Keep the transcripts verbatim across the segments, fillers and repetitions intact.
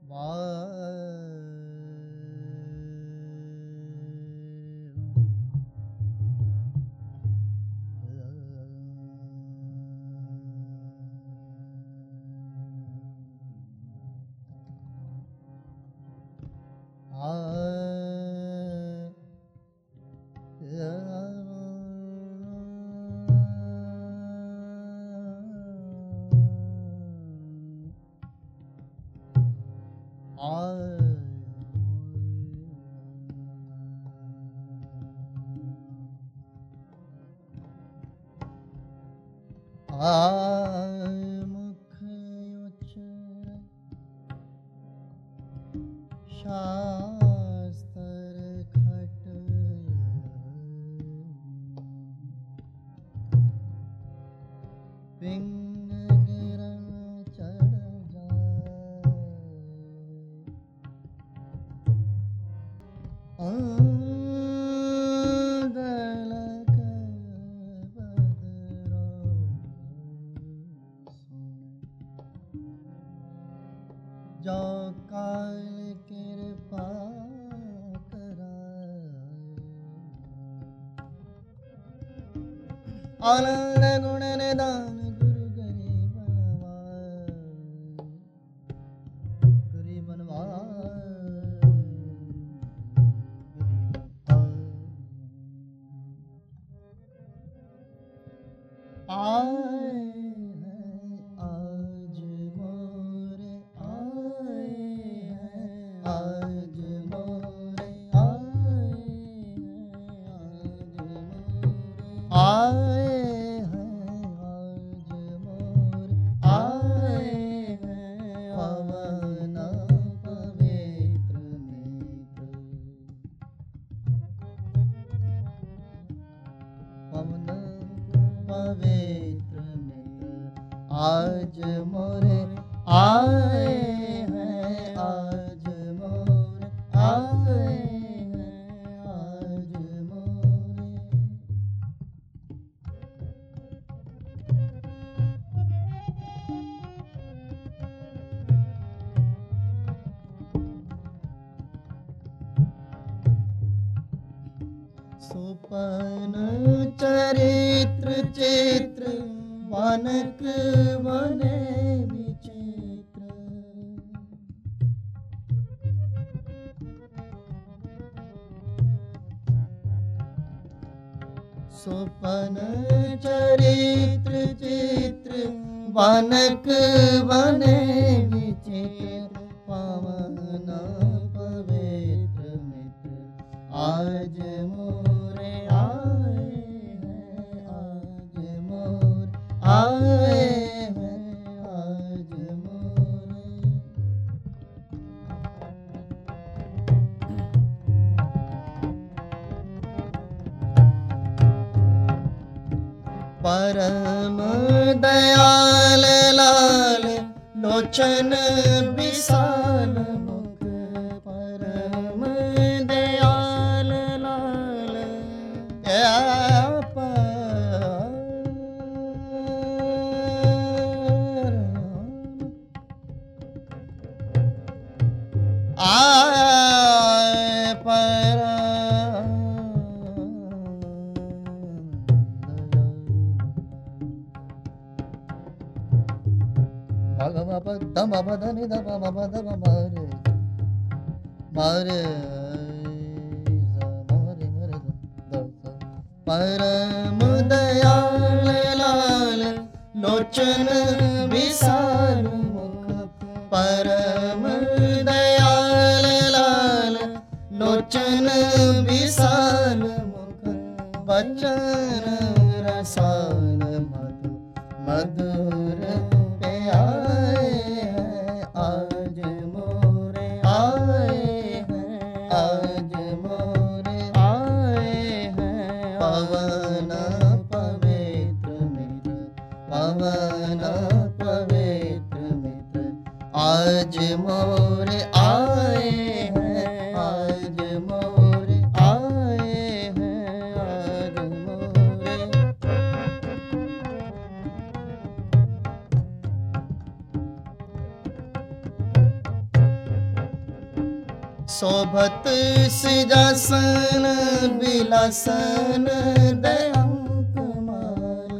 आनंद गुण निदान गुरु गरीबनवार गरीबनवार आए हैं आज मोरे आए हैं आज मोरे आए हैं आज मोरे आए आज मोरे आए हैं आज मोरे आए हैं आज मोरे सुपन चरित्र चित्र वनक वने विचित्र सुपन चरित्र चित्र वनक वने विचित्र पवन पवित्र मित्र आज मोरे आए हैं आज मोरे आए हैं आज मोरे परम दयाल लाल लोचन विशाल मुख परम दयाल लाल आए पर भगवा दम बदनि दम बदम मारे मारे मारे मारे परम दयाल लाल लोचन विशाल मुख परम दयाल लाल लोचन विशाल मुख बचन रसान मधु मधुर पे आए हैं आज मोरे आए हैं आज मोरे आए हैं पवन पवित्र मित्र पवन पवित्र मित्र आज मोरे आए हैं आज मोरे आए हैं आज मोरे शोभत सिजासन बिलासन दयांक माल।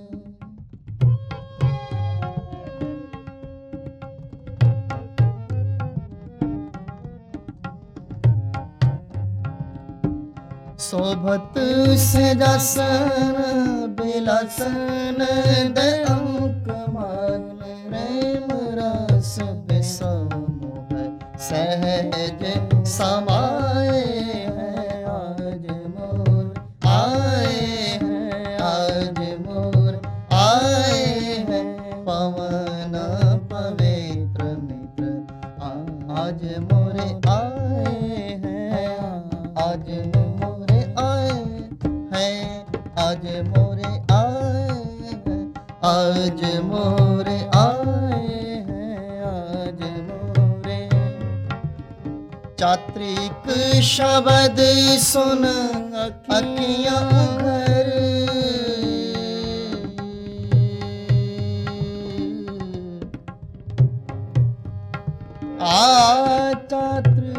शोभत सिजासन बिलासन दयांक माल। प्रेम रस बिसमोह सहज समाए हैं आज मोर आए हैं, आज मोर आए हैं पवन पवित्र मित्र आज मोरे आए हैं, आज मोरे आए हैं, आज मोरे आए हैं, आज मोरे आए हैं, आज मोरे। चात्रिक शब्द सुन अखियाँ उघर, आ चात्रिक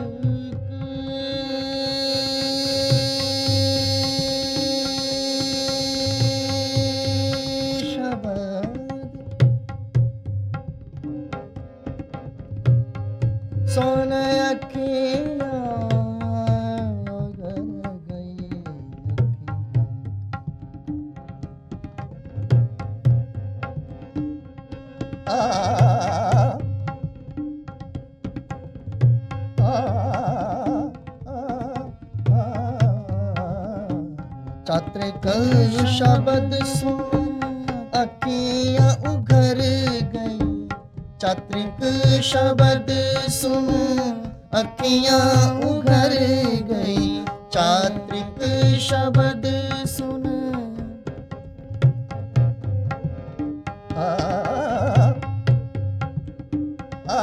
सोन अखियाँ उघर गई अखियाँ। चात्रिक शब्द सुन अखियाँ उघर गई, चात्रिक शब्द सुन अखियाँ उघर गई, चात्रिक शब्द सुन आ, आ,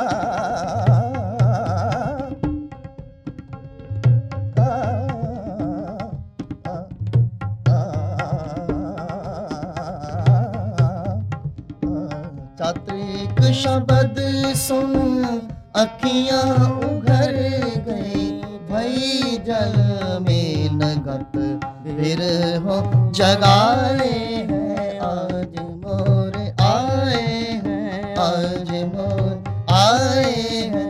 चात्रिक शब्द सुन अखियाँ उघर गई, भई जल में नगत बिरहो जगाए हैं आज मोर आए हैं, आज मोर आए हैं।